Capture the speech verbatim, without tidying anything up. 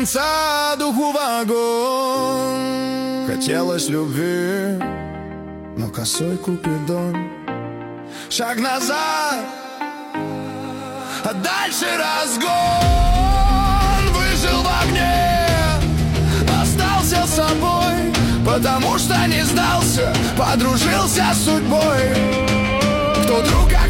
конца духу в огонь. Хотелось любви, но косой Купидон. Шаг назад, а дальше разгон. Выжил в огне, остался собой, потому что не сдался, подружился с судьбой. Кто друг,